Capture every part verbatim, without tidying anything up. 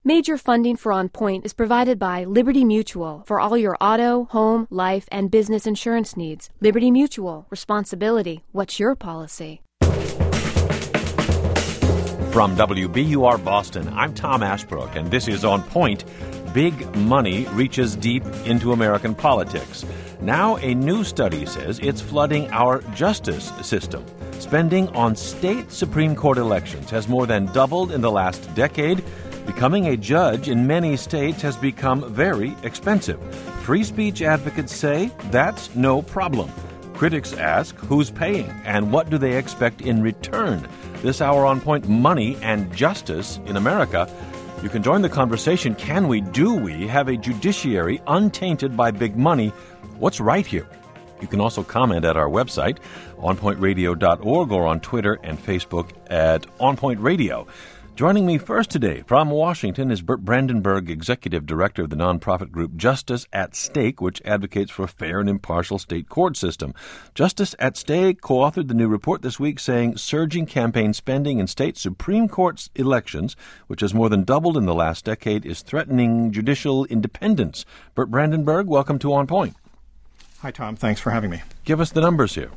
Major funding for On Point is provided by Liberty Mutual for all your auto, home, life, and business insurance needs. Liberty Mutual. Responsibility. What's your policy? From W B U R Boston, I'm Tom Ashbrook, and this is On Point. Big money reaches deep into American politics. Now a new study says it's flooding our justice system. Spending on state Supreme Court elections has more than doubled in the last decade. Becoming a judge in many states has become very expensive. Free speech advocates say that's no problem. Critics ask who's paying and what do they expect in return. This hour on Point, money and justice in America. You can join the conversation. Can we, do we, have a judiciary untainted by big money? What's right here? You can also comment at our website, on point radio dot org, or on Twitter and Facebook at On Point Radio. Joining me first today from Washington is Bert Brandenburg, Executive Director of the nonprofit group Justice at Stake, which advocates for a fair and impartial state court system. Justice at Stake co-authored the new report this week saying surging campaign spending in state Supreme Court elections, which has more than doubled in the last decade, is threatening judicial independence. Bert Brandenburg, welcome to On Point. Hi, Tom. Thanks for having me. Give us the numbers here.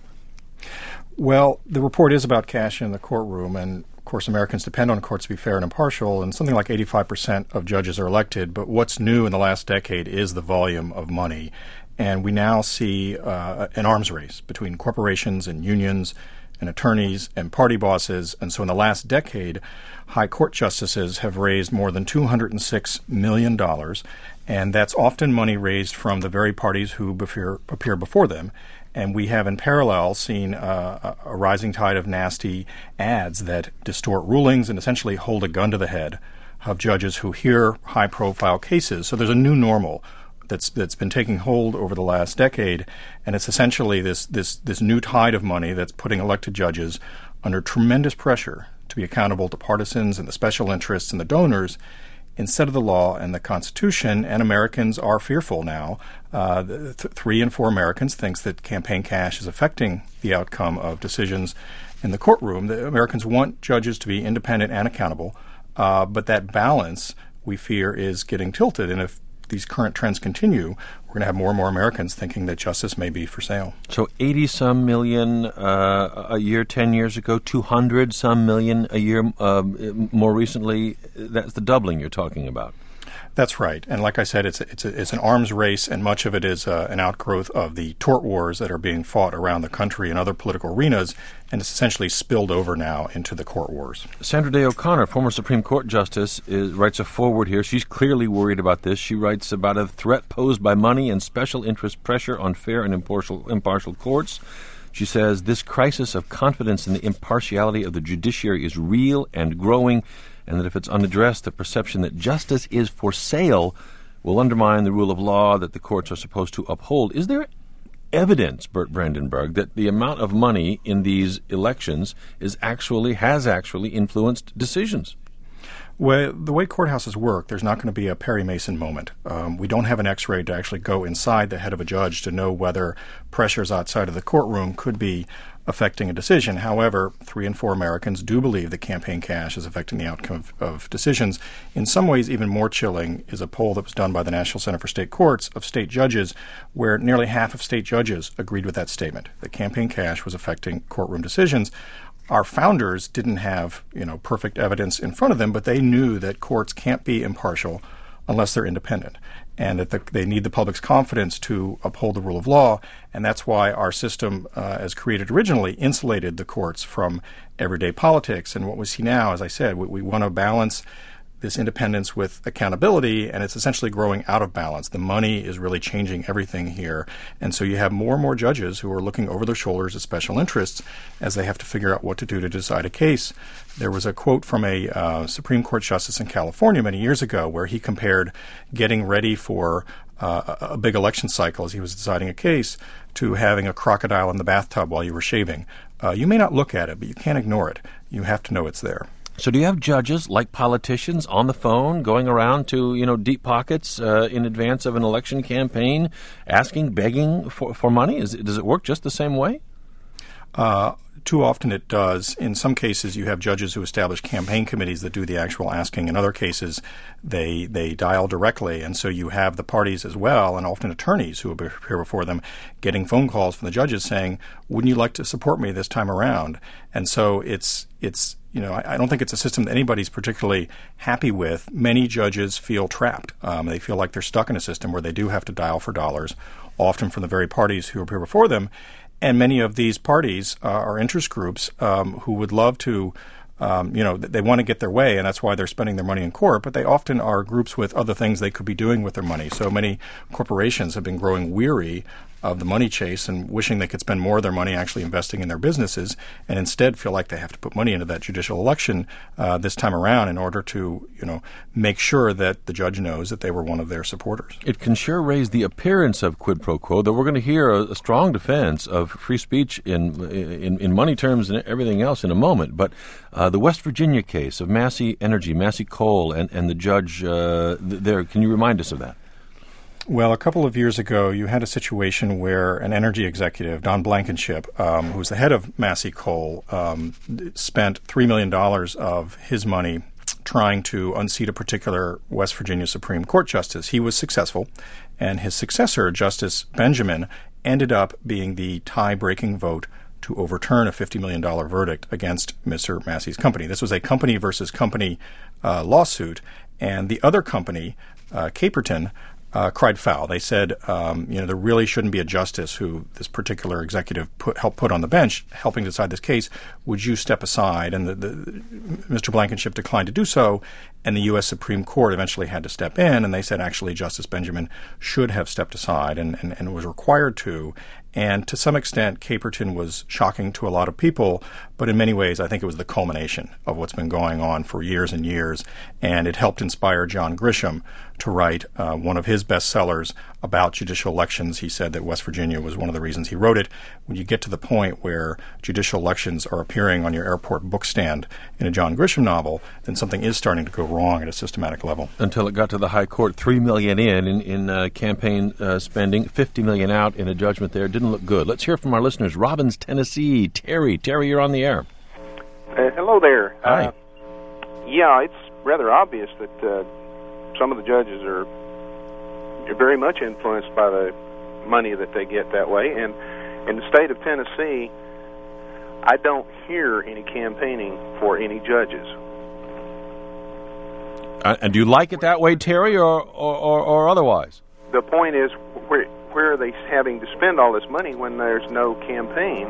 Well, the report is about cash in the courtroom, and of course, Americans depend on courts to be fair and impartial, and something like eighty-five percent of judges are elected. But what's new in the last decade is the volume of money. And we now see uh, an arms race between corporations and unions and attorneys and party bosses. And so in the last decade, high court justices have raised more than two hundred six million dollars. And that's often money raised from the very parties who appear, appear before them. And we have in parallel seen uh, a rising tide of nasty ads that distort rulings and essentially hold a gun to the head of judges who hear high-profile cases. So there's a new normal that's that's been taking hold over the last decade, and it's essentially this this this new tide of money that's putting elected judges under tremendous pressure to be accountable to partisans and the special interests and the donors instead of the law and the Constitution. And Americans are fearful now. Uh, th- three in four Americans thinks that campaign cash is affecting the outcome of decisions in the courtroom. The Americans want judges to be independent and accountable, uh, but that balance, we fear, is getting tilted. And if these current trends continue, we're going to have more and more Americans thinking that justice may be for sale. So eighty-some million uh, a year ten years ago, two hundred some million a year uh, more recently. That's the doubling you're talking about. That's right. And like I said, it's a, it's a, it's an arms race, and much of it is uh, an outgrowth of the tort wars that are being fought around the country in other political arenas, and it's essentially spilled over now into the court wars. Sandra Day O'Connor, former Supreme Court Justice, is, writes a foreword here. She's clearly worried about this. She writes about a threat posed by money and special interest pressure on fair and impartial, impartial courts. She says this crisis of confidence in the impartiality of the judiciary is real and growing, and that if it's unaddressed, the perception that justice is for sale will undermine the rule of law that the courts are supposed to uphold. Is there evidence, Bert Brandenburg, that the amount of money in these elections is actually has actually influenced decisions? Well, the way courthouses work, there's not going to be a Perry Mason moment. Um, we don't have an X-ray to actually go inside the head of a judge to know whether pressures outside of the courtroom could be affecting a decision. However, three in four Americans do believe that campaign cash is affecting the outcome of, of decisions. In some ways, even more chilling is a poll that was done by the National Center for State Courts of state judges, where nearly half of state judges agreed with that statement, that campaign cash was affecting courtroom decisions. Our founders didn't have, you know, perfect evidence in front of them, but they knew that courts can't be impartial unless they're independent, and that the, they need the public's confidence to uphold the rule of law. And that's why our system, uh, as created originally, insulated the courts from everyday politics. And what we see now, as I said, we, we want to balance this independence with accountability, and it's essentially growing out of balance. The money is really changing everything here. And so you have more and more judges who are looking over their shoulders at special interests as they have to figure out what to do to decide a case. There was a quote from a uh, Supreme Court justice in California many years ago where he compared getting ready for uh, a big election cycle as he was deciding a case to having a crocodile in the bathtub while you were shaving. Uh, you may not look at it, but you can't ignore it. You have to know it's there. So do you have judges, like politicians, on the phone going around to, you know, deep pockets uh, in advance of an election campaign, asking, begging for, for money? Is, does it work just the same way? Uh, Too often it does. In some cases, you have judges who establish campaign committees that do the actual asking. In other cases, they they dial directly. And so you have the parties as well, and often attorneys who appear before them, getting phone calls from the judges saying, wouldn't you like to support me this time around? And so it's, it's you know, I, I don't think it's a system that anybody's particularly happy with. Many judges feel trapped. Um, they feel like they're stuck in a system where they do have to dial for dollars, often from the very parties who appear before them. And many of these parties uh, are interest groups um, who would love to, um, you know, they want to get their way, and that's why they're spending their money in court. But they often are groups with other things they could be doing with their money. So many corporations have been growing weary of the money chase and wishing they could spend more of their money actually investing in their businesses, and instead feel like they have to put money into that judicial election uh, this time around in order to, you know, make sure that the judge knows that they were one of their supporters. It can sure raise the appearance of quid pro quo, though we're going to hear a, a strong defense of free speech in, in in money terms and everything else in a moment. But uh, the West Virginia case of Massey Energy, Massey Coal, and, and the judge uh, there, can you remind us of that? Well, a couple of years ago, you had a situation where an energy executive, Don Blankenship, um, who was the head of Massey Coal, um, spent three million dollars of his money trying to unseat a particular West Virginia Supreme Court justice. He was successful, and his successor, Justice Benjamin, ended up being the tie-breaking vote to overturn a fifty million dollars verdict against Mister Massey's company. This was a company versus company uh, lawsuit, and the other company, uh, Caperton, Uh, cried foul. They said, um, you know, there really shouldn't be a justice who this particular executive put, helped put on the bench, helping decide this case. Would you step aside? And the, the, Mister Blankenship declined to do so, and the U S Supreme Court eventually had to step in, and they said actually Justice Benjamin should have stepped aside and, and, and was required to. And to some extent, Caperton was shocking to a lot of people, but in many ways, I think it was the culmination of what's been going on for years and years, and it helped inspire John Grisham to write uh, one of his bestsellers about judicial elections. He said that West Virginia was one of the reasons he wrote it. When you get to the point where judicial elections are appearing on your airport bookstand in a John Grisham novel, then something is starting to go wrong at a systematic level. Until it got to the high court, three million dollars in in, in uh, campaign uh, spending, fifty million dollars out in a judgment there. Didn't look good. Let's hear from our listeners. Robbins, Tennessee. Terry. Terry, you're on the air. Uh, hello there. Hi. Uh, yeah, it's rather obvious that uh, some of the judges are very much influenced by the money that they get that way. And in the state of Tennessee, I don't hear any campaigning for any judges. Uh, and do you like it that way, Terry, or, or, or, or otherwise? The point is, where, where are they having to spend all this money when there's no campaign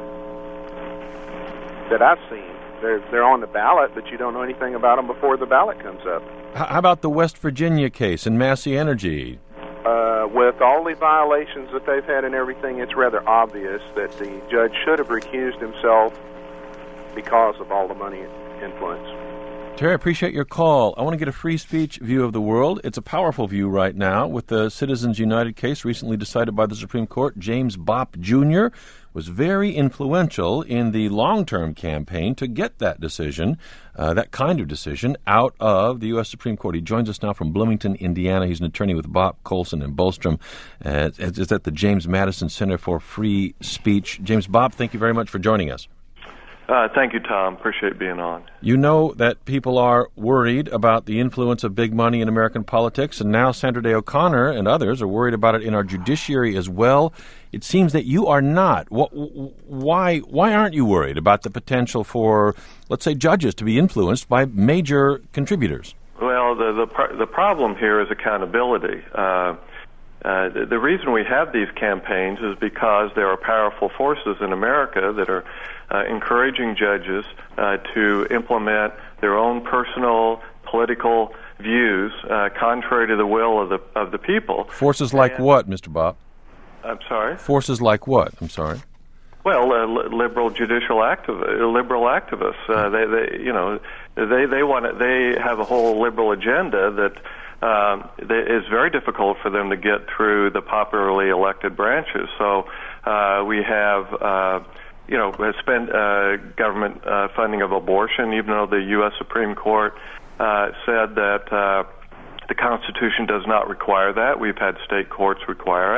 that I've seen? They're, they're on the ballot, but you don't know anything about them before the ballot comes up. How about the West Virginia case and Massey Energy? Uh, with all the violations that they've had and everything, it's rather obvious that the judge should have recused himself because of all the money influence. Terry, I appreciate your call. I want to get a free speech view of the world. It's a powerful view right now with the Citizens United case recently decided by the Supreme Court. James Bopp Junior was very influential in the long-term campaign to get that decision, uh, that kind of decision, out of the U S Supreme Court. He joins us now from Bloomington, Indiana. He's an attorney with Bopp, Colson, and Bolstrom. Uh, it's at the James Madison Center for Free Speech. James Bopp, thank you very much for joining us. Uh, thank you, Tom. Appreciate being on. You know that people are worried about the influence of big money in American politics, and now Sandra Day O'Connor and others are worried about it in our judiciary as well. It seems that you are not. Why, why aren't you worried about the potential for, let's say, judges to be influenced by major contributors? Well, the the, the problem here is accountability. Uh, uh, the, the reason we have these campaigns is because there are powerful forces in America that are Uh, encouraging judges uh, to implement their own personal political views uh, contrary to the will of the of the people. Forces like and, what, Mister Bopp? I'm sorry? Forces like what? I'm sorry. Well, uh, li- liberal judicial activ- liberal activists. Uh, they, they, you know, they they want to, they have a whole liberal agenda that um, that is very difficult for them to get through the popularly elected branches. So uh, we have. Uh, You know, spend uh, government uh, funding of abortion, even though the U S Supreme Court uh, said that uh, the Constitution does not require that. We've had state courts require it.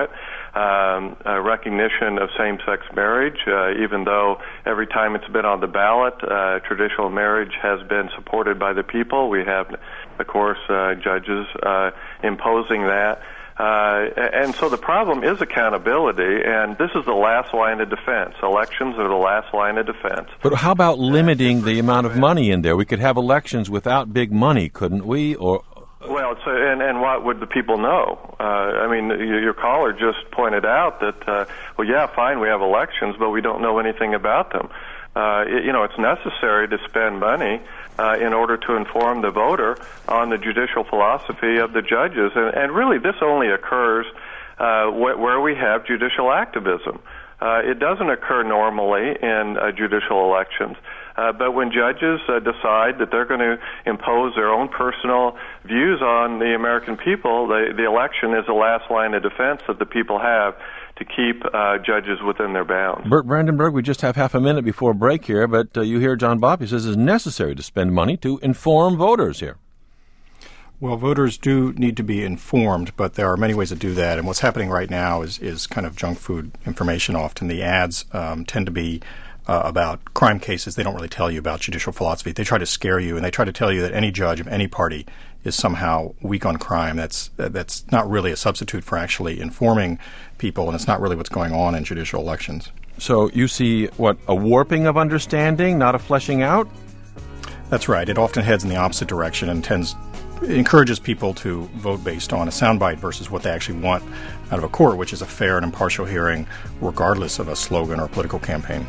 um, uh, recognition of same-sex marriage, uh, even though every time it's been on the ballot, uh, traditional marriage has been supported by the people. We have, of course, uh, judges uh, imposing that. Uh, and so the problem is accountability, and this is the last line of defense. Elections are the last line of defense. But how about limiting the amount of money in there? We could have elections without big money, couldn't we? Or Well, it's, and, and what would the people know? Uh, I mean, your caller just pointed out that, uh, well, yeah, fine, we have elections, but we don't know anything about them. Uh, it, you know, it's necessary to spend money uh, in order to inform the voter on the judicial philosophy of the judges. And, and really, this only occurs uh, wh- where we have judicial activism. Uh, it doesn't occur normally in uh, judicial elections. Uh, but when judges uh, decide that they're going to impose their own personal views on the American people, the, the election is the last line of defense that the people have to keep uh, judges within their bounds. Burt Brandenburg, we just have half a minute before break here, but uh, you hear John Bopp. He says it's necessary to spend money to inform voters here. Well, voters do need to be informed, but there are many ways to do that. And what's happening right now is, is kind of junk food information often. The ads um, tend to be uh, about crime cases. They don't really tell you about judicial philosophy. They try to scare you, and they try to tell you that any judge of any party is somehow weak on crime. That's that's not really a substitute for actually informing people, and it's not really what's going on in judicial elections. So you see, what, a warping of understanding, not a fleshing out? That's right. It often heads in the opposite direction and tends it encourages people to vote based on a soundbite versus what they actually want out of a court, which is a fair and impartial hearing, regardless of a slogan or a political campaign.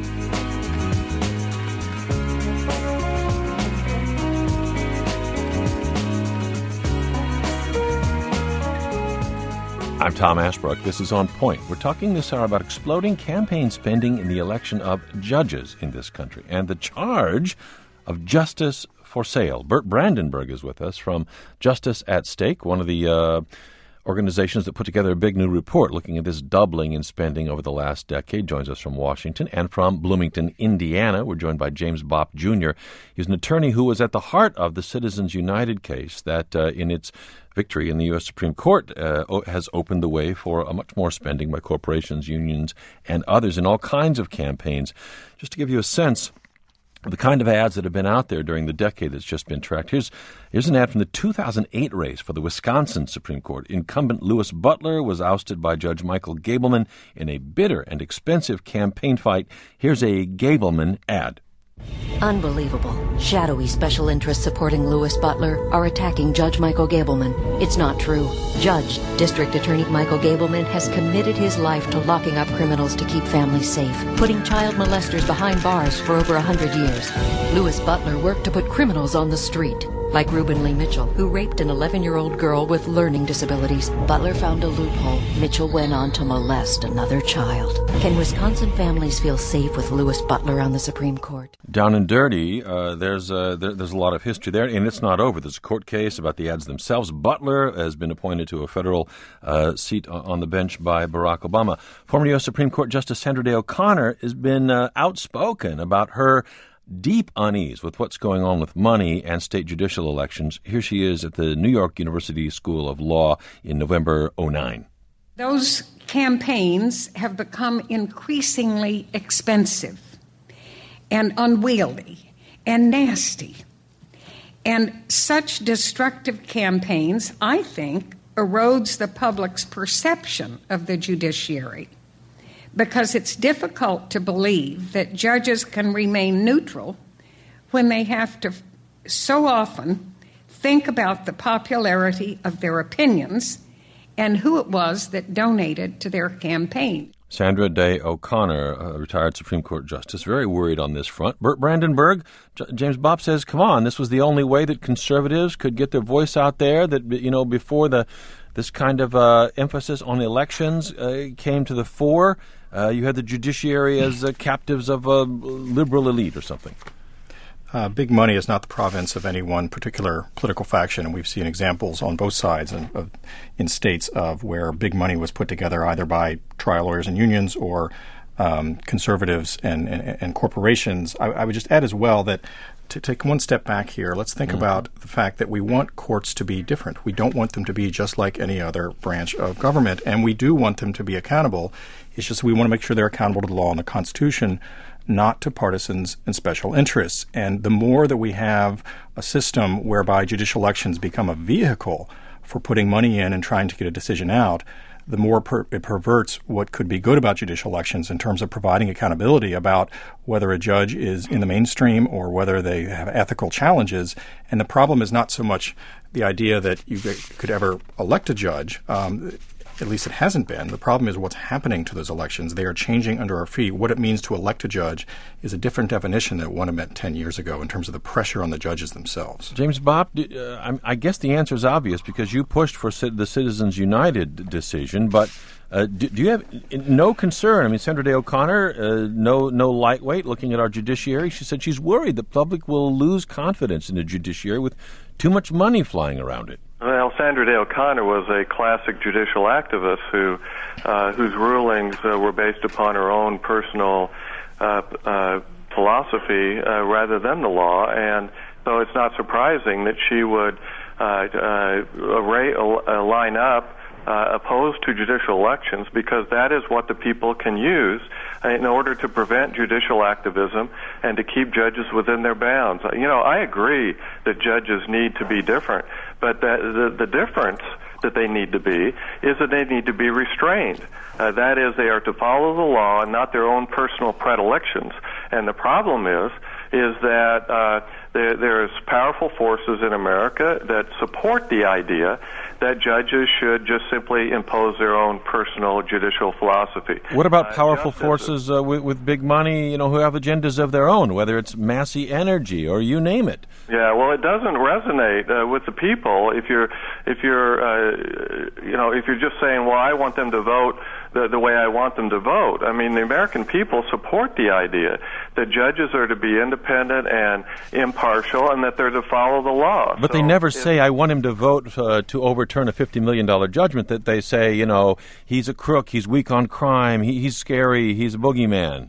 I'm Tom Ashbrook. This is On Point. We're talking this hour about exploding campaign spending in the election of judges in this country and the charge of justice for sale. Burt Brandenburg is with us from Justice at Stake, one of the uh, organizations that put together a big new report looking at this doubling in spending over the last decade. Joins us from Washington and from Bloomington, Indiana. We're joined by James Bopp, Junior He's an attorney who was at the heart of the Citizens United case that uh, in its victory in the U S Supreme Court uh, has opened the way for a much more spending by corporations, unions, and others in all kinds of campaigns. Just to give you a sense of the kind of ads that have been out there during the decade that's just been tracked. Here's, here's an ad from the two thousand eight race for the Wisconsin Supreme Court. Incumbent Louis Butler was ousted by Judge Michael Gableman in a bitter and expensive campaign fight. Here's a Gableman ad. Unbelievable. Shadowy special interests supporting Louis Butler are attacking Judge Michael Gableman. It's not true. Judge, District Attorney Michael Gableman has committed his life to locking up criminals to keep families safe, putting child molesters behind bars for over a hundred years. Louis Butler worked to put criminals on the street, like Reuben Lee Mitchell, who raped an eleven-year-old girl with learning disabilities. Butler found a loophole. Mitchell went on to molest another child. Can Wisconsin families feel safe with Louis Butler on the Supreme Court? Down and dirty, uh, there's uh, there, there's a lot of history there, and it's not over. There's a court case about the ads themselves. Butler has been appointed to a federal uh, seat on the bench by Barack Obama. Former U S Supreme Court Justice Sandra Day O'Connor has been uh, outspoken about her deep unease with what's going on with money and state judicial elections. Here she is at the New York University School of Law in November oh nine. Those campaigns have become increasingly expensive and unwieldy and nasty. And such destructive campaigns, I think, erodes the public's perception of the judiciary, because it's difficult to believe that judges can remain neutral when they have to so often think about the popularity of their opinions and who it was that donated to their campaign. Sandra Day O'Connor, a retired Supreme Court justice, very worried on this front. Burt Brandenburg, J- James Bopp says, come on, this was the only way that conservatives could get their voice out there, that, you know, before the this kind of uh, emphasis on elections uh, came to the fore. Uh, you had the judiciary as uh, captives of a liberal elite or something. Uh, big money is not the province of any one particular political faction, and we've seen examples on both sides in, of, in states of where big money was put together either by trial lawyers and unions or um, conservatives and, and, and corporations. I, I would just add as well that to take one step back here, let's think mm-hmm. about the fact that we want courts to be different. We don't want them to be just like any other branch of government, and we do want them to be accountable. It's just we want to make sure they're accountable to the law and the Constitution, not to partisans and special interests. And the more that we have a system whereby judicial elections become a vehicle for putting money in and trying to get a decision out, the more per- it perverts what could be good about judicial elections in terms of providing accountability about whether a judge is in the mainstream or whether they have ethical challenges. And the problem is not so much the idea that you could ever elect a judge. Um, At least it hasn't been. The problem is what's happening to those elections. They are changing under our feet. What it means to elect a judge is a different definition than what it meant ten years ago in terms of the pressure on the judges themselves. James Bopp, uh, I guess the answer is obvious because you pushed for the Citizens United decision, but uh, do, do you have no concern? I mean, Sandra Day O'Connor, uh, no, no lightweight, looking at our judiciary. She said she's worried the public will lose confidence in the judiciary with too much money flying around it. Well, Sandra Day O'Connor was a classic judicial activist who, uh, whose rulings uh, were based upon her own personal uh, uh, philosophy uh, rather than the law, and so it's not surprising that she would uh, uh, array, uh, line up uh, opposed to judicial elections, because that is what the people can use in order to prevent judicial activism and to keep judges within their bounds. You know, I agree that judges need to be different, but that, the, the difference that they need to be is that they need to be restrained. Uh, that is, they are to follow the law and not their own personal predilections. And the problem is, is that uh, there, there's powerful forces in America that support the idea that judges should just simply impose their own personal judicial philosophy. What about uh, powerful forces uh, with, with big money, you know, who have agendas of their own, whether it's Massey Energy or you name it? Yeah, well, it doesn't resonate uh, with the people if you're, if you're, uh, you know, if you're just saying, well, I want them to vote the, the way I want them to vote. I mean, the American people support the idea that judges are to be independent and impartial and that they're to follow the law. But so they never say, I want him to vote uh, to overturn a fifty million dollars judgment. That they say, you know, he's a crook, he's weak on crime, he, he's scary, he's a boogeyman.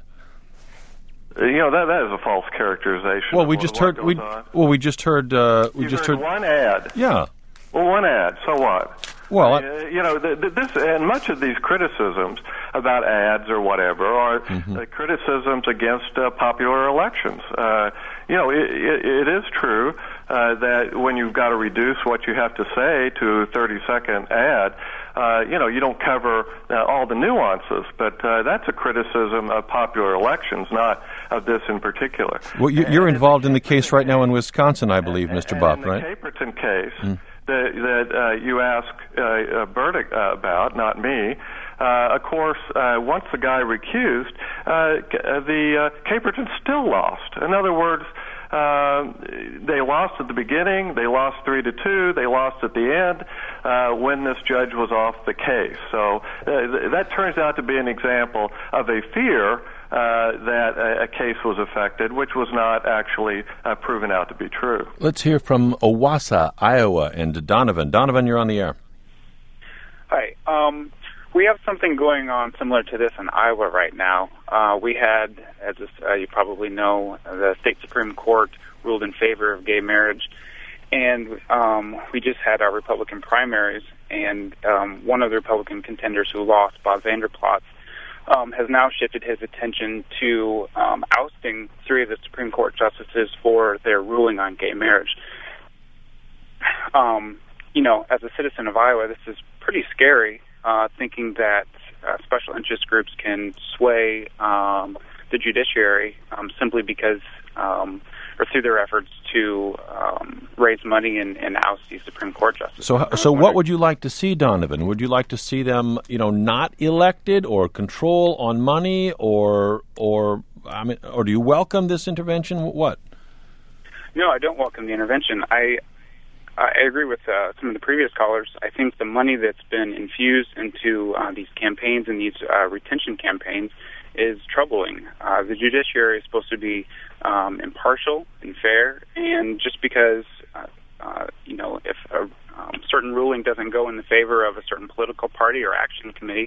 You know, that that is a false characterization. Well, we just heard. We, well, we just heard. Uh, we you just heard, heard one ad. Yeah. Well, one ad. So what? Well, uh, you know, the, the, this and much of these criticisms about ads or whatever are mm-hmm. uh, criticisms against uh, popular elections. Uh, you know, it, it, it is true uh, that when you've got to reduce what you have to say to a thirty-second ad, uh, you know, you don't cover uh, all the nuances. But uh, that's a criticism of popular elections, not of this in particular. Well, you, you're and involved in the case right now in Wisconsin, I believe, and, Mister and Bopp, in the right? Caperton case. Mm. That, that uh, you ask uh, Bert uh, about, not me. Uh, of course, uh, once the guy recused, uh, the uh, Caperton still lost. In other words, uh, they lost at the beginning, they lost three to two, they lost at the end uh, when this judge was off the case. So uh, that turns out to be an example of a fear Uh, that a, a case was affected, which was not actually uh, proven out to be true. Let's hear from Owasso, Iowa, and Donovan. Donovan, you're on the air. Hi. Um, we have something going on similar to this in Iowa right now. Uh, we had, as uh, you probably know, the state Supreme Court ruled in favor of gay marriage, and um, we just had our Republican primaries, and um, one of the Republican contenders who lost, Bob Vander Plaats, Um, has now shifted his attention to um, ousting three of the Supreme Court justices for their ruling on gay marriage. Um, you know, as a citizen of Iowa, this is pretty scary, uh, thinking that uh, special interest groups can sway um, the judiciary um, simply because, um, or through their efforts to um, raise money and, and oust these Supreme Court justices. So, so what would you like to see, Donovan? Would you like to see them, you know, not elected or control on money, or, or I mean, or do you welcome this intervention? What? No, I don't welcome the intervention. I I agree with uh, some of the previous callers. I think the money that's been infused into uh, these campaigns and these uh, retention campaigns is troubling. Uh, the judiciary is supposed to be um, impartial and fair, and just because uh, uh, you know, if a um, certain ruling doesn't go in the favor of a certain political party or action committee,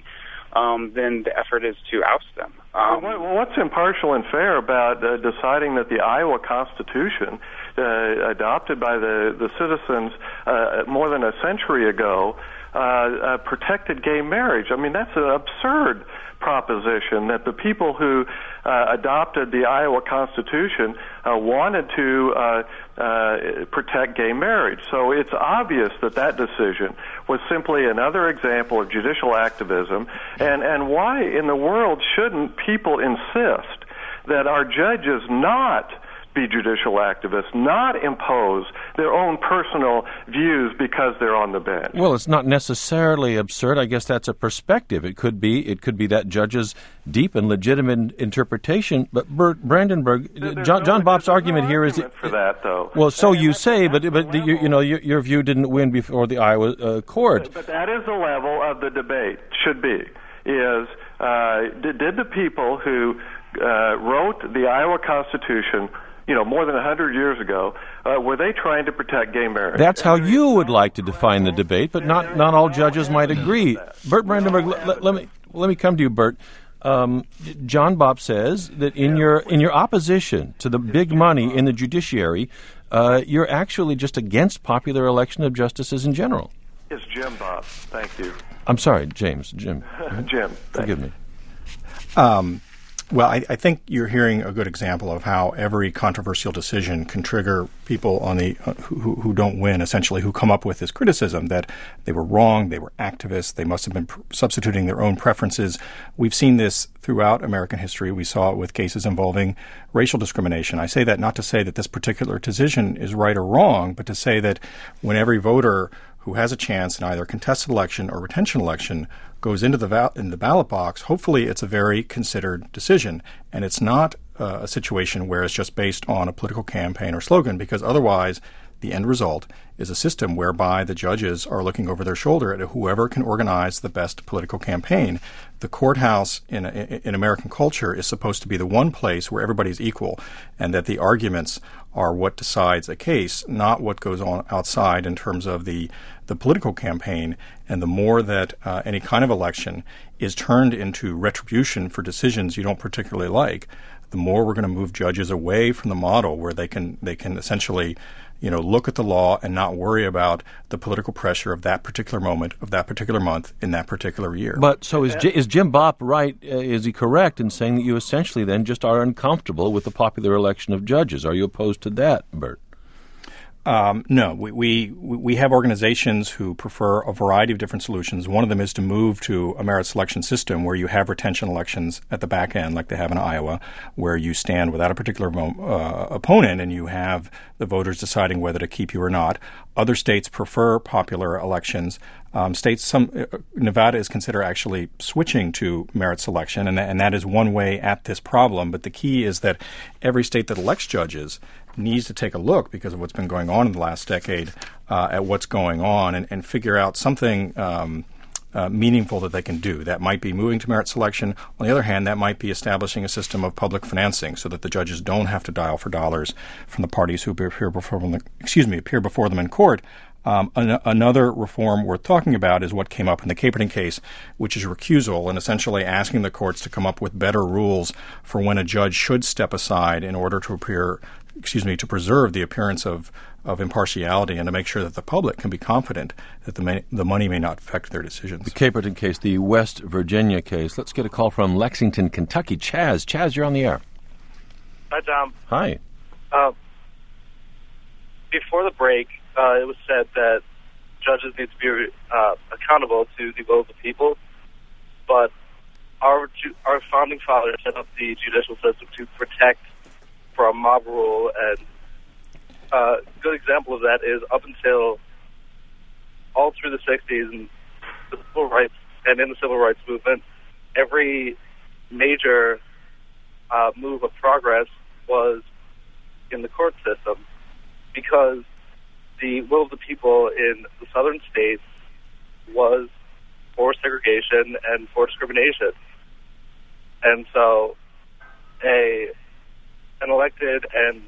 um, then the effort is to oust them. Um, well, what's impartial and fair about uh, deciding that the Iowa Constitution, uh, adopted by the, the citizens uh, more than a century ago, uh, uh, protected gay marriage? I mean, that's an absurd proposition that the people who uh, adopted the Iowa Constitution uh, wanted to uh, uh, protect gay marriage. So it's obvious that that decision was simply another example of judicial activism. And, and why in the world shouldn't people insist that our judges not be judicial activists, not impose their own personal views because they're on the bench? Well, it's not necessarily absurd. I guess that's a perspective. It could be. It could be that judge's deep and legitimate interpretation. But Bert Brandenburg, there, John, no, John Bopp's no argument here is argument for that, though. Well, so and you say, but but the, you, you know your, your view didn't win before the Iowa uh, court. But, but that is the level of the debate. Should be is uh, did, did the people who uh, wrote the Iowa Constitution, you know, more than one hundred years ago, uh, were they trying to protect gay marriage? That's how you would like to define the debate, but not, not all judges might agree. Bert Brandenburg, let, let me let me come to you, Bert. Um, John Bopp says that in your in your opposition to the big money in the judiciary, uh, you're actually just against popular election of justices in general. It's Jim Bopp. Thank you. I'm sorry, James. Jim. Jim. Forgive me. Um, Well, I, I think you're hearing a good example of how every controversial decision can trigger people on the uh, who, who don't win, essentially, who come up with this criticism that they were wrong, they were activists, they must have been pr- substituting their own preferences. We've seen this throughout American history. We saw it with cases involving racial discrimination. I say that not to say that this particular decision is right or wrong, but to say that when every voter who has a chance in either contested election or retention election goes into the val- in the ballot box, hopefully it's a very considered decision, and it's not uh, a situation where it's just based on a political campaign or slogan, because otherwise the end result is a system whereby the judges are looking over their shoulder at whoever can organize the best political campaign. The courthouse in, in American culture is supposed to be the one place where everybody's equal, and that the arguments are what decides a case, not what goes on outside in terms of the, the political campaign. And the more that uh, any kind of election is turned into retribution for decisions you don't particularly like, the more we're going to move judges away from the model where they can they can essentially, you know, look at the law and not worry about the political pressure of that particular moment, of that particular month, in that particular year. But so is J- is Jim Bopp right? Uh, is he correct in saying that you essentially then just are uncomfortable with the popular election of judges? Are you opposed to that, Bert? Um, no, we, we we have organizations who prefer a variety of different solutions. One of them is to move to a merit selection system where you have retention elections at the back end, like they have in Iowa, where you stand without a particular uh, opponent and you have the voters deciding whether to keep you or not. Other states prefer popular elections. Um, states, some uh, Nevada is considered actually switching to merit selection, and, th- and that is one way at this problem. But the key is that every state that elects judges needs to take a look, because of what's been going on in the last decade, uh, at what's going on and, and figure out something um, uh, meaningful that they can do. That might be moving to merit selection. On the other hand, that might be establishing a system of public financing so that the judges don't have to dial for dollars from the parties who appear before them, excuse me, appear before them in court. Um, an- another reform worth talking about is what came up in the Caperton case, which is recusal, and essentially asking the courts to come up with better rules for when a judge should step aside in order to appear, excuse me, to preserve the appearance of, of impartiality and to make sure that the public can be confident that the, may, the money may not affect their decisions. The Caperton case, the West Virginia case. Let's get a call from Lexington, Kentucky. Chaz. Chaz, you're on the air. Hi, Tom. Hi. Uh, before the break, uh, it was said that judges need to be uh, accountable to the will of the people, but our our founding fathers set up the judicial system to protect from mob rule, and a uh, good example of that is up until all through the sixties and the civil rights and in the civil rights movement, every major uh, move of progress was in the court system, because the will of the people in the southern states was for segregation and for discrimination. And so a an elected and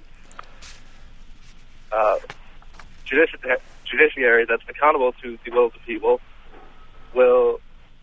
uh, judici- judiciary that's accountable to the will of the people will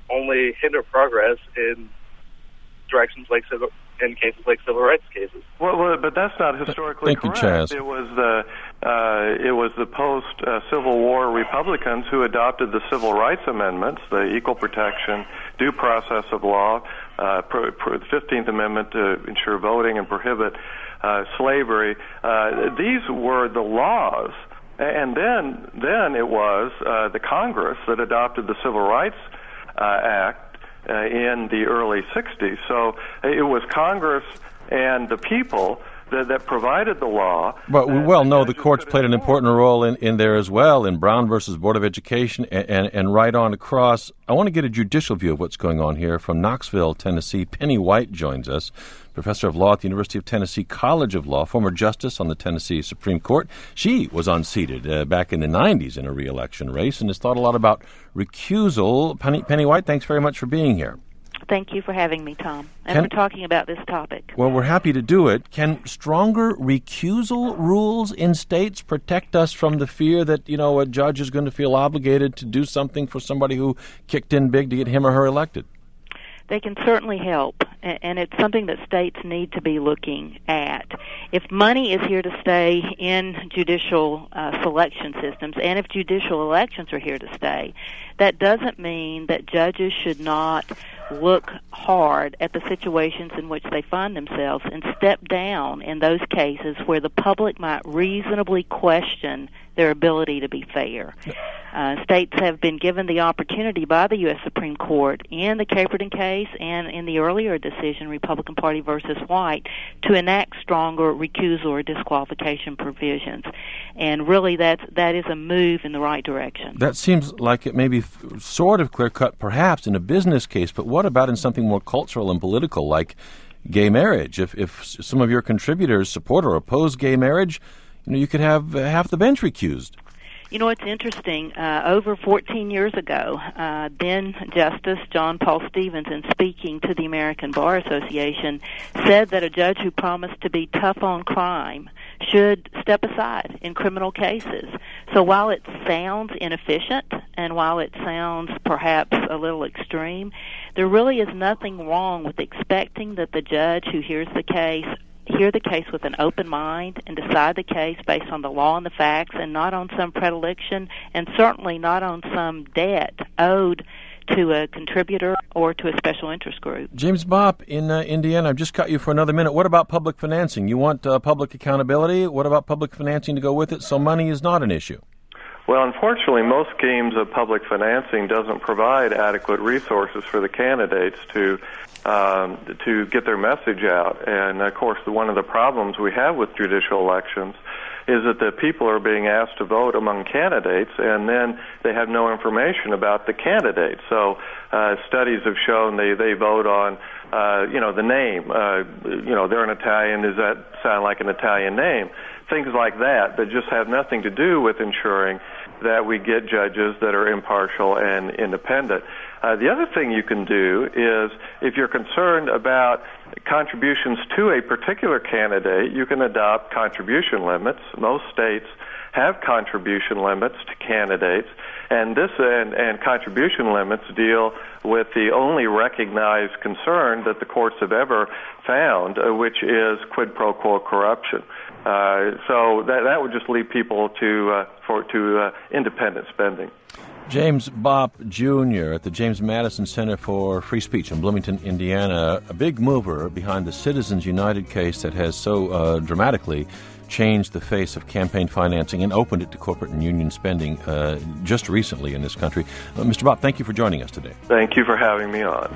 only hinder progress in directions like civil, in cases like civil rights cases. Well, well but that's not historically Thank you, correct. Chaz. It was the uh, it was the post uh, Civil War Republicans who adopted the Civil Rights Amendments, the equal protection, due process of law, uh, pro, pro, the fifteenth Amendment to ensure voting and prohibit uh, slavery. Uh, these were the laws, and then then it was uh, the Congress that adopted the Civil Rights uh, Act uh, in the early sixties. So it was Congress and the people that, that provided the law. But we well know the courts played an important role in, in there as well, in Brown versus Board of Education, and, and, and right on across. I want to get a judicial view of what's going on here. From Knoxville, Tennessee, Penny White joins us, professor of law at the University of Tennessee College of Law, former justice on the Tennessee Supreme Court. She was unseated uh, back in the nineties in a re-election race and has thought a lot about recusal. Penny, Penny White, thanks very much for being here. Thank you for having me, Tom, and Can, for talking about this topic. Well, we're happy to do it. Can stronger recusal rules in states protect us from the fear that, you know, a judge is going to feel obligated to do something for somebody who kicked in big to get him or her elected? They can certainly help, and it's something that states need to be looking at. If money is here to stay in judicial uh, selection systems, and if judicial elections are here to stay, that doesn't mean that judges should not look hard at the situations in which they find themselves and step down in those cases where the public might reasonably question their ability to be fair. Uh, states have been given the opportunity by the U S Supreme Court in the Caperton case and in the earlier decision, Republican Party versus White, to enact stronger recusal or disqualification provisions. And really that's, that is a move in the right direction. That seems like it may be f- sort of clear-cut perhaps in a business case, but what about in something more cultural and political like gay marriage? If, if some of your contributors support or oppose gay marriage, you know, you could have uh, half the bench recused. You know, it's interesting. Uh, over fourteen years ago, uh, then Justice John Paul Stephenson, speaking to the American Bar Association, said that a judge who promised to be tough on crime should step aside in criminal cases. So while it sounds inefficient and while it sounds perhaps a little extreme, there really is nothing wrong with expecting that the judge who hears the case hear the case with an open mind and decide the case based on the law and the facts and not on some predilection and certainly not on some debt owed to a contributor or to a special interest group. James Bopp in uh, Indiana, I've just cut you for another minute. What about public financing? You want uh, public accountability? What about public financing to go with it so money is not an issue? Well, unfortunately, most schemes of public financing doesn't provide adequate resources for the candidates to um, to get their message out. And, of course, one of the problems we have with judicial elections is that the people are being asked to vote among candidates, and then they have no information about the candidates. So uh, studies have shown they, they vote on, uh, you know, the name. Uh, you know, they're an Italian. Does that sound like an Italian name? Things like that that just have nothing to do with ensuring that we get judges that are impartial and independent. Uh, the other thing you can do is, if you're concerned about contributions to a particular candidate, you can adopt contribution limits. Most states have contribution limits to candidates, and this and, and contribution limits deal with the only recognized concern that the courts have ever found, uh, which is quid pro quo corruption. Uh, so that that would just lead people to uh, for to uh, independent spending. James Bopp Junior at the James Madison Center for Free Speech in Bloomington, Indiana, a big mover behind the Citizens United case that has so uh, dramatically changed the face of campaign financing and opened it to corporate and union spending uh, just recently in this country. Uh, Mister Bopp, thank you for joining us today. Thank you for having me on.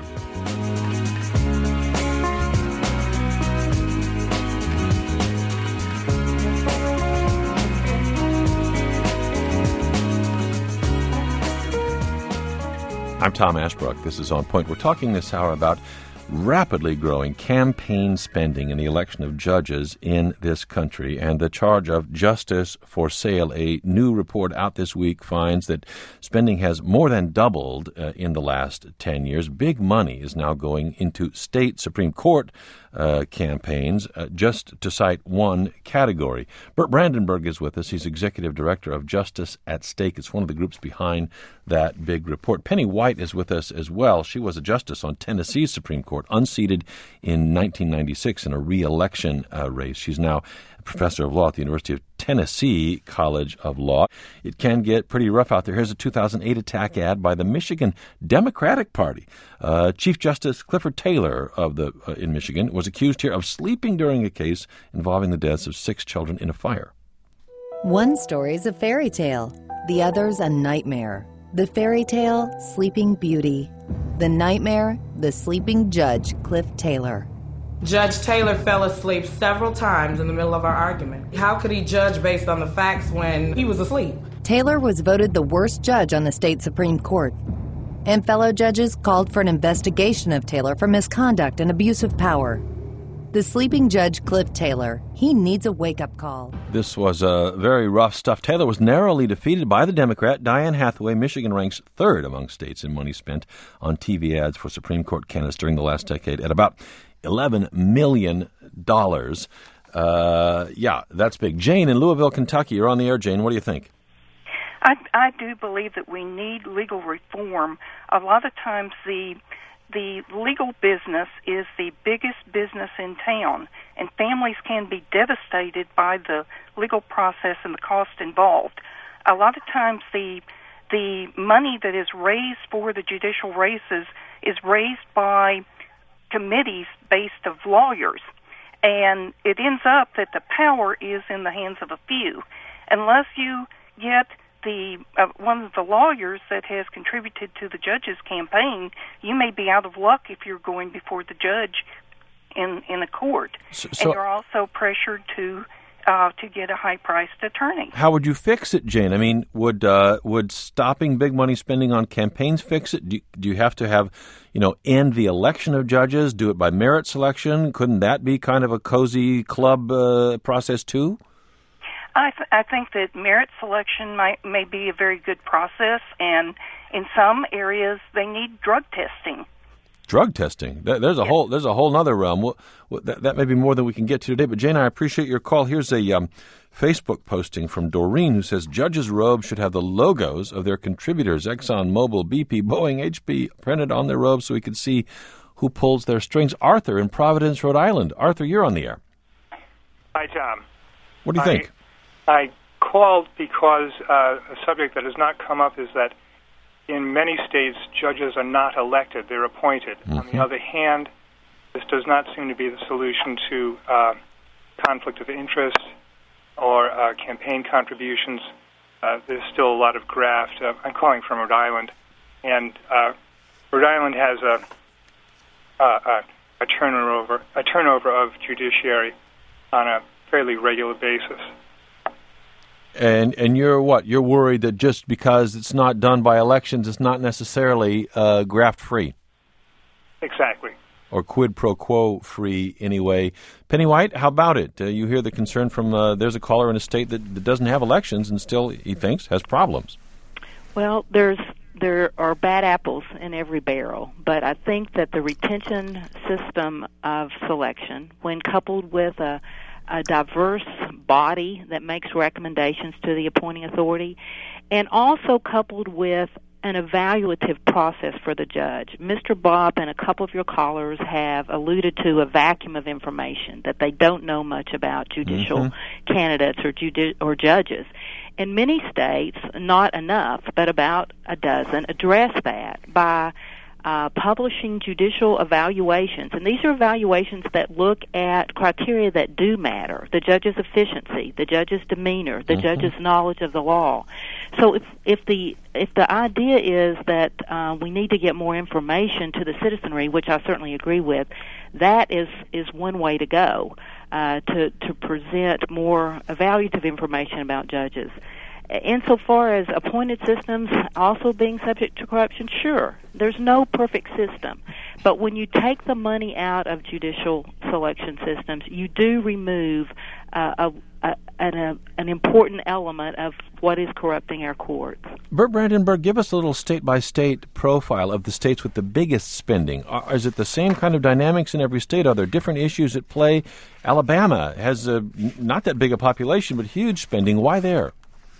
I'm Tom Ashbrook. This is On Point. We're talking this hour about rapidly growing campaign spending in the election of judges in this country and the charge of justice for sale. A new report out this week finds that spending has more than doubled uh, in the last ten years. Big money is now going into state Supreme Court uh, campaigns, uh, just to cite one category. Burt Brandenburg is with us. He's executive director of Justice at Stake. It's one of the groups behind that big report. Penny White is with us as well. She was a justice on Tennessee's Supreme Court, unseated in nineteen ninety-six in a re-election uh, race. She's now a professor of law at the University of Tennessee College of Law. It can get pretty rough out there. Here's a two thousand eight attack ad by the Michigan Democratic Party. Uh, Chief Justice Clifford Taylor of the uh, in Michigan was accused here of sleeping during a case involving the deaths of six children in a fire. One story's a fairy tale, the other's a nightmare. The fairy tale, Sleeping Beauty. The nightmare, the sleeping judge, Cliff Taylor. Judge Taylor fell asleep several times in the middle of our argument. How could he judge based on the facts when he was asleep? Taylor was voted the worst judge on the state Supreme Court. And fellow judges called for an investigation of Taylor for misconduct and abuse of power. The sleeping judge, Cliff Taylor, he needs a wake-up call. This was uh, very rough stuff. Taylor was narrowly defeated by the Democrat, Diane Hathaway. Michigan ranks third among states in money spent on T V ads for Supreme Court candidates during the last decade at about eleven million dollars. Uh, yeah, that's big. Jane in Louisville, Kentucky. You're on the air, Jane. What do you think? I, I do believe that we need legal reform. A lot of times the the legal business is the biggest business in town, and families can be devastated by the legal process and the cost involved. A lot of times the the money that is raised for the judicial races is raised by committees based of lawyers, and it ends up that the power is in the hands of a few. Unless you get the uh, one of the lawyers that has contributed to the judge's campaign, you may be out of luck if you're going before the judge in in a court. So, so and you're also pressured to uh, to get a high-priced attorney. How would you fix it, Jane? I mean, would uh, would stopping big money spending on campaigns fix it? Do you, do you have to have, you know, end the election of judges, do it by merit selection? Couldn't that be kind of a cozy club uh, process too? I, th- I think that merit selection might, may be a very good process, and in some areas they need drug testing. Drug testing. There's a yes. whole. There's a whole other realm. Well, that, that may be more than we can get to today. But Jane, I appreciate your call. Here's a um, Facebook posting from Doreen who says judges' robes should have the logos of their contributors: Exxon, Mobil, B P, Boeing, H P, printed on their robes so we can see who pulls their strings. Arthur in Providence, Rhode Island. Arthur, you're on the air. Hi, Tom. What do you I, think? I called because uh, a subject that has not come up is that in many states, judges are not elected, they're appointed. Mm-hmm. On the other hand, this does not seem to be the solution to uh, conflict of interest or uh, campaign contributions. Uh, there's still a lot of graft. Uh, I'm calling from Rhode Island, and uh, Rhode Island has a, a, a turnover a turnover of judiciary on a fairly regular basis. And and you're what? You're worried that just because it's not done by elections, it's not necessarily uh, graft-free. Exactly. Or quid pro quo free anyway. Penny White, how about it? Uh, you hear the concern from, uh, there's a caller in a state that, that doesn't have elections and still, he thinks, has problems. Well, there's there are bad apples in every barrel, but I think that the retention system of selection, when coupled with a a diverse body that makes recommendations to the appointing authority, and also coupled with an evaluative process for the judge. Mister Bob and a couple of your callers have alluded to a vacuum of information, that they don't know much about judicial mm-hmm. candidates or, judi- or judges. In many states, not enough, but about a dozen, address that by Uh, publishing judicial evaluations. And these are evaluations that look at criteria that do matter: the judge's efficiency, the judge's demeanor, the mm-hmm. judge's knowledge of the law. So if if the if the idea is that uh, we need to get more information to the citizenry, which I certainly agree with, that is, is one way to go, uh, to, to present more evaluative information about judges. Insofar as appointed systems also being subject to corruption, sure, there's no perfect system. But when you take the money out of judicial selection systems, you do remove uh, a, a, an, a, an important element of what is corrupting our courts. Bert Brandenburg, give us a little state-by-state profile of the states with the biggest spending. Are, is it the same kind of dynamics in every state? Are there different issues at play? Alabama has a, not that big a population, but huge spending. Why there?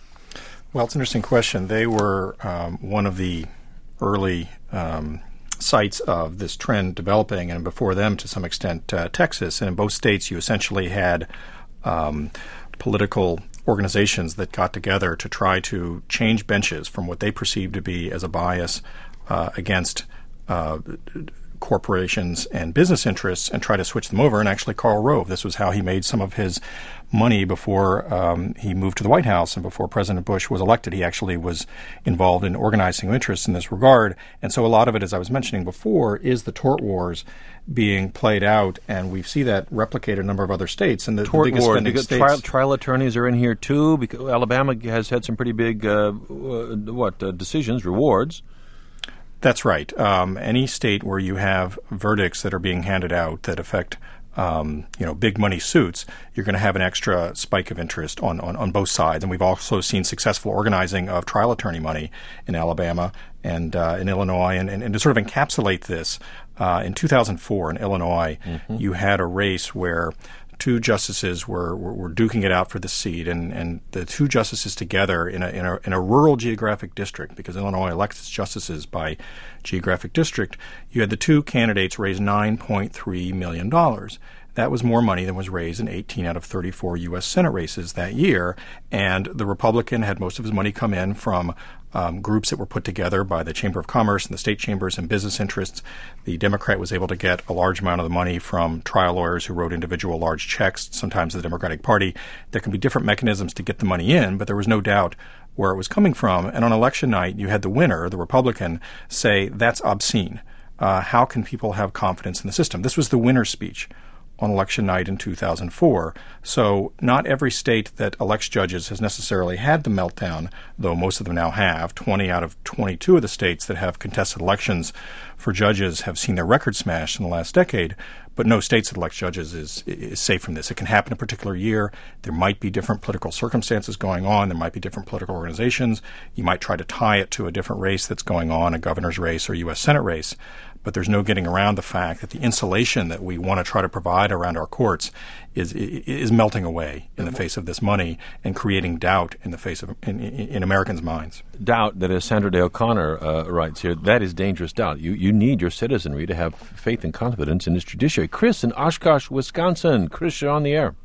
Well, it's an interesting question. They were um, one of the early um, sites of this trend developing, and before them, to some extent, uh, Texas. And in both states, you essentially had um, political organizations that got together to try to change benches from what they perceived to be as a bias uh, against uh, corporations and business interests and try to switch them over. And actually, Karl Rove, this was how he made some of his money before um, he moved to the White House and before President Bush was elected. He actually was involved in organizing interests in this regard. And so a lot of it, as I was mentioning before, is the tort wars being played out, and we see that replicated in a number of other states. And the, tort the biggest wars, spending because states, trial, trial attorneys are in here too. Because Alabama has had some pretty big uh, uh, what uh, decisions, rewards. That's right. Um, any state where you have verdicts that are being handed out that affect Um, you know, big money suits, you're going to have an extra spike of interest on, on, on both sides. And we've also seen successful organizing of trial attorney money in Alabama and uh, in Illinois. And, and, and to sort of encapsulate this, uh, in two thousand four in Illinois, mm-hmm. you had a race where two justices were, were, were duking it out for the seat, and, and the two justices together in a, in a in a rural geographic district, because Illinois elects its justices by geographic district, you had the two candidates raise nine point three million dollars. That was more money than was raised in eighteen out of thirty-four U S Senate races that year, and the Republican had most of his money come in from Um, groups that were put together by the Chamber of Commerce and the state chambers and business interests. The Democrat was able to get a large amount of the money from trial lawyers who wrote individual large checks, sometimes to the Democratic Party. There can be different mechanisms to get the money in, but there was no doubt where it was coming from. And on election night, you had the winner, the Republican, say, that's obscene. Uh, how can people have confidence in the system? This was the winner's speech on election night in two thousand four. So not every state that elects judges has necessarily had the meltdown, though most of them now have. twenty out of twenty-two of the states that have contested elections for judges have seen their records smashed in the last decade. But no states that elect judges is, is safe from this. It can happen a particular year. There might be different political circumstances going on. There might be different political organizations. You might try to tie it to a different race that's going on, a governor's race or U S Senate race. But there's no getting around the fact that the insulation that we want to try to provide around our courts is is melting away in the face of this money and creating doubt in the face of in, in Americans' minds. Doubt that, as Sandra Day O'Connor uh, writes here, that is dangerous doubt. You you need your citizenry to have faith and confidence in this judiciary. Chris in Oshkosh, Wisconsin. Chris, you're on the air.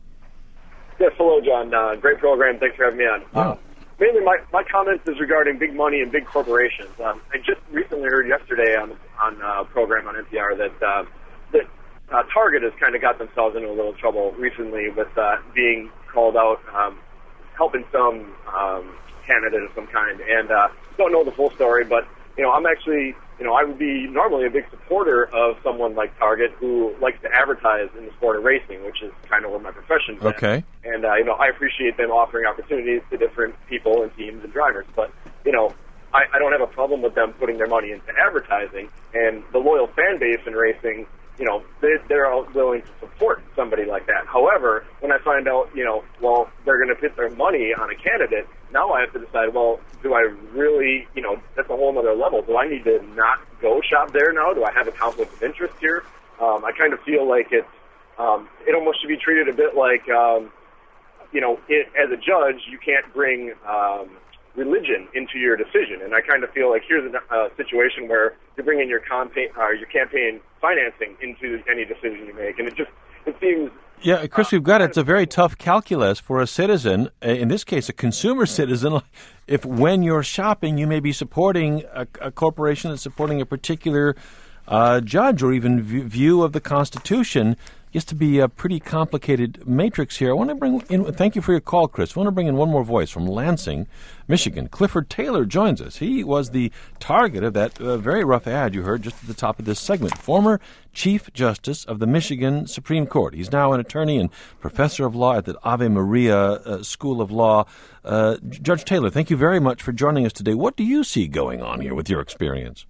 Yes, hello, John. Uh, great program. Thanks for having me on. Yeah. Uh, mainly, my, my comments is regarding big money and big corporations. Um, I just recently heard yesterday on on a program on N P R that uh, that uh, Target has kind of got themselves into a little trouble recently with uh, being called out, um, helping some um, candidate of some kind. And uh, don't know the full story, but you know, I'm actually, you know, I would be normally a big supporter of someone like Target who likes to advertise in the sport of racing, which is kind of where my profession's at. Okay. And, uh, you know, I appreciate them offering opportunities to different people and teams and drivers. But, you know, I, I don't have a problem with them putting their money into advertising. And the loyal fan base in racing, you know, they, they're all willing to support somebody like that. However, when I find out, you know, well, they're going to put their money on a candidate, now I have to decide, well, do I really, you know, that's a whole other level. Do I need to not go shop there now? Do I have a conflict of interest here? Um, I kind of feel like it's, um, it almost should be treated a bit like, um, you know, it, as a judge, you can't bring um, religion into your decision. And I kind of feel like here's a uh, situation where you're bringing your campaign, uh, your campaign financing into any decision you make. And it just, it seems... Yeah, Chris, we've got it. It's a very tough calculus for a citizen, in this case, a consumer citizen. If when you're shopping, you may be supporting a, a corporation that's supporting a particular uh, judge or even v- view of the Constitution, gets to be a pretty complicated matrix here. I want to bring in, thank you for your call, Chris. I want to bring in one more voice from Lansing, Michigan. Clifford Taylor joins us. He was the target of that uh, very rough ad you heard just at the top of this segment. Former Chief Justice of the Michigan Supreme Court. He's now an attorney and professor of law at the Ave Maria uh, School of Law. Uh, Judge Taylor, thank you very much for joining us today. What do you see going on here with your experience?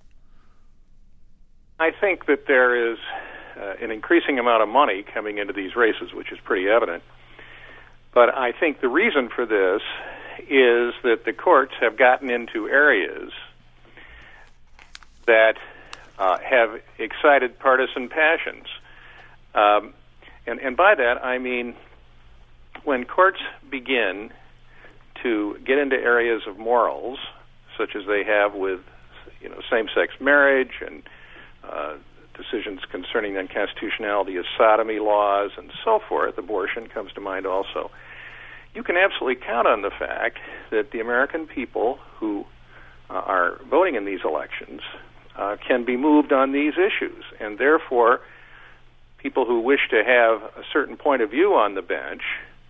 I think that there is uh, an increasing amount of money coming into these races, which is pretty evident. But I think the reason for this is that the courts have gotten into areas that uh, have excited partisan passions. Um, and, and by that, I mean when courts begin to get into areas of morals, such as they have with, you know, same-sex marriage and uh, decisions concerning the unconstitutionality of sodomy laws and so forth, abortion comes to mind also, you can absolutely count on the fact that the American people who uh, are voting in these elections uh, can be moved on these issues, and therefore people who wish to have a certain point of view on the bench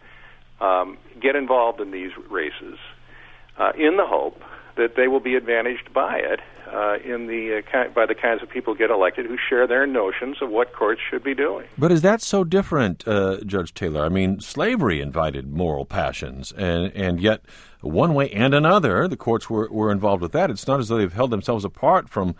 um, get involved in these races uh, in the hope that they will be advantaged by it uh, in the uh, by the kinds of people who get elected who share their notions of what courts should be doing. But is that so different, uh, Judge Taylor? I mean, slavery invited moral passions, and, and yet one way and another, the courts were, were involved with that. It's not as though they've held themselves apart from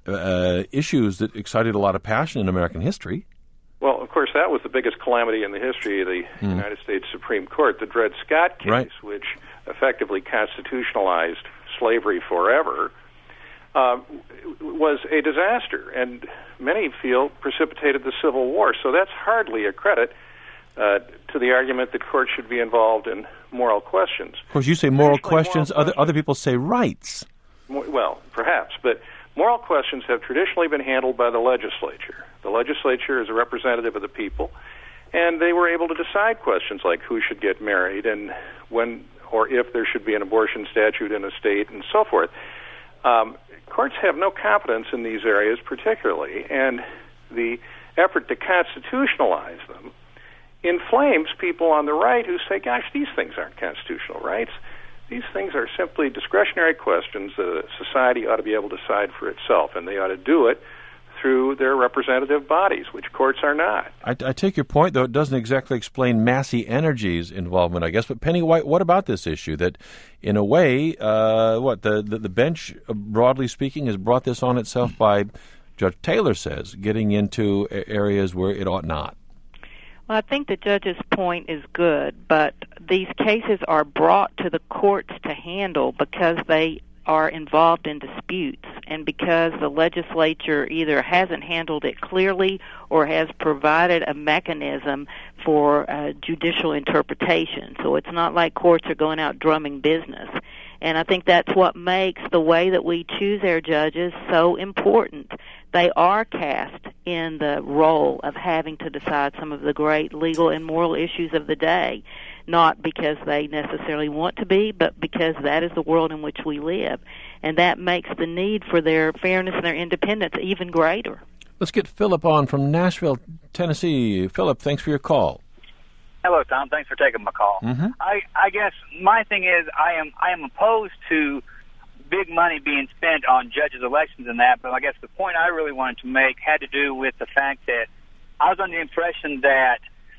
uh, issues that excited a lot of passion in American history. Well, of course, that was the biggest calamity in the history of the mm. United States Supreme Court, the Dred Scott case, right. which effectively constitutionalized slavery forever, uh, was a disaster, and many feel precipitated the Civil War. So that's hardly a credit uh, to the argument that courts should be involved in moral questions. Of course, you say moral questions, moral other, questions. Other people say rights. Well, perhaps, but moral questions have traditionally been handled by the legislature. The legislature is a representative of the people, and they were able to decide questions like who should get married and when or if there should be an abortion statute in a state and so forth. Um, courts have no competence in these areas particularly, and the effort to constitutionalize them inflames people on the right who say, gosh, these things aren't constitutional rights. These things are simply discretionary questions that a society ought to be able to decide for itself, and they ought to do it through their representative bodies, which courts are not. I, I take your point, though it doesn't exactly explain Massey Energy's involvement, I guess. But Penny White, what about this issue that, in a way, uh, what the, the the bench, uh, broadly speaking, has brought this on itself by, Judge Taylor says, getting into areas where it ought not? Well, I think the judge's point is good, but these cases are brought to the courts to handle because they are involved in disputes and because the legislature either hasn't handled it clearly or has provided a mechanism for uh, judicial interpretation. So it's not like courts are going out drumming business. And I think that's what makes the way that we choose our judges so important. They are cast in the role of having to decide some of the great legal and moral issues of the day, not because they necessarily want to be, but because that is the world in which we live. And that makes the need for their fairness and their independence even greater. Let's get Philip on from Nashville, Tennessee. Philip, thanks for your call. Hello, Tom. Thanks for taking my call. Mm-hmm. I, I guess my thing is I am I am opposed to big money being spent on judges' elections and that, but I guess the point I really wanted to make had to do with the fact that I was under the impression that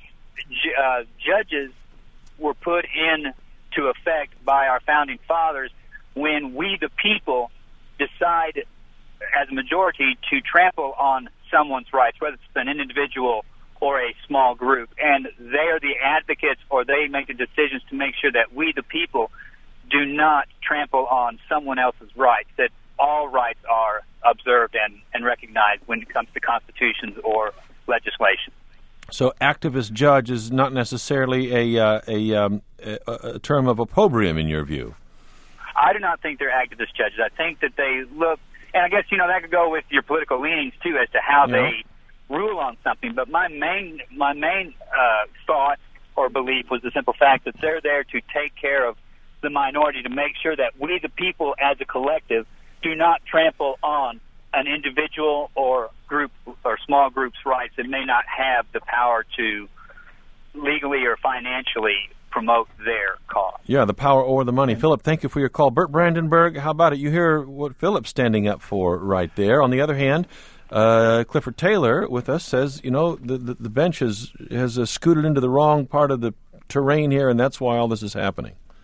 uh, judges were put into effect by our founding fathers when we, the people, decide as a majority to trample on someone's rights, whether it's an individual or a small group. And they are the advocates, or they make the decisions to make sure that we, the people, do not trample on someone else's rights, that all rights are observed and, and recognized when it comes to constitutions or legislation. So activist judge is not necessarily a, uh, a, um, a, a term of opprobrium in your view? I do not think they're activist judges. I think that they look, and I guess, you know, that could go with your political leanings, too, as to how yeah. they rule on something. But my main, my main uh, thought or belief was the simple fact that they're there to take care of the minority, to make sure that we, the people, as a collective, do not trample on an individual or group or small group's rights that may not have the power to legally or financially promote their cause. Yeah, the power or the money. Philip, thank you for your call. Bert Brandenburg, how about it? You hear what Philip's standing up for right there. On the other hand, uh, Clifford Taylor with us says, you know, the, the, the bench has, has uh, scooted into the wrong part of the terrain here, and that's why all this is happening.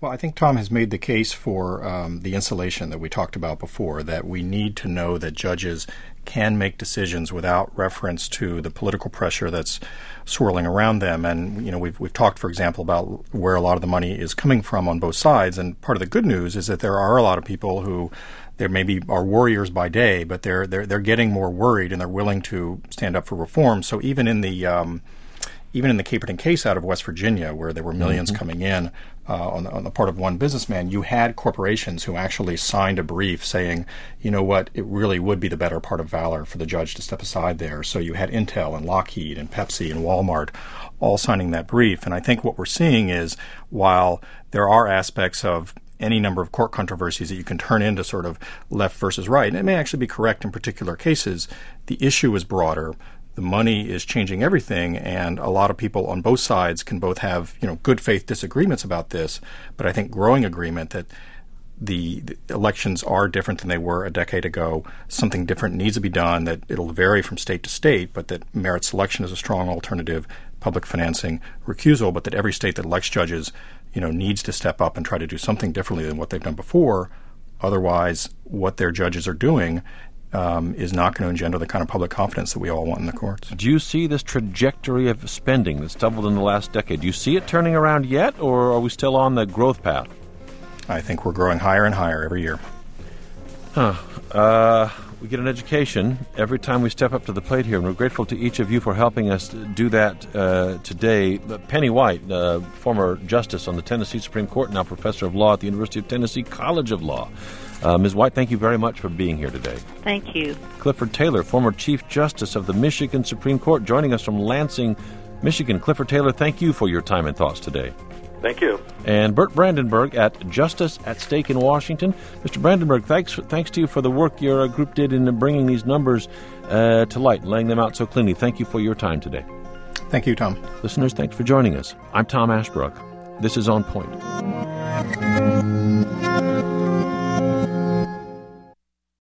Well, I think Tom has made the case for um, the insulation that we talked about before, that we need to know that judges can make decisions without reference to the political pressure that's swirling around them. And, you know, we've we've talked, for example, about where a lot of the money is coming from on both sides. And part of the good news is that there are a lot of people who they maybe are warriors by day, but they're they're they're getting more worried and they're willing to stand up for reform. So even in the um, even in the Caperton case out of West Virginia, where there were millions mm-hmm. coming in uh, on, the, on the part of one businessman, you had corporations who actually signed a brief saying, you know what, it really would be the better part of valor for the judge to step aside there. So you had Intel and Lockheed and Pepsi and Walmart all signing that brief. And I think what we're seeing is, while there are aspects of any number of court controversies that you can turn into sort of left versus right, and it may actually be correct in particular cases, the issue is broader. The money is changing everything, and a lot of people on both sides can both have, you know, good faith disagreements about this, but I think growing agreement that the, the elections are different than they were a decade ago. Something different needs to be done, that it'll vary from state to state, but that merit selection is a strong alternative, public financing, recusal, but that every state that elects judges, you know, needs to step up and try to do something differently than what they've done before. Otherwise, what their judges are doing Um, is not going to engender the kind of public confidence that we all want in the courts. Do you see this trajectory of spending that's doubled in the last decade? Do you see it turning around yet, or are we still on the growth path? I think we're growing higher and higher every year. Huh. Uh, we get an education every time we step up to the plate here, and we're grateful to each of you for helping us do that uh, today. Penny White, uh, former justice on the Tennessee Supreme Court, now professor of law at the University of Tennessee College of Law. Uh, Miz White, thank you very much for being here today. Thank you. Clifford Taylor, former Chief Justice of the Michigan Supreme Court, joining us from Lansing, Michigan. Clifford Taylor, thank you for your time and thoughts today. Thank you. And Bert Brandenburg at Justice at Stake in Washington. Mister Brandenburg, thanks thanks to you for the work your uh, group did in bringing these numbers uh, to light, laying them out so cleanly. Thank you for your time today. Thank you, Tom. Listeners, thanks for joining us. I'm Tom Ashbrook. This is On Point.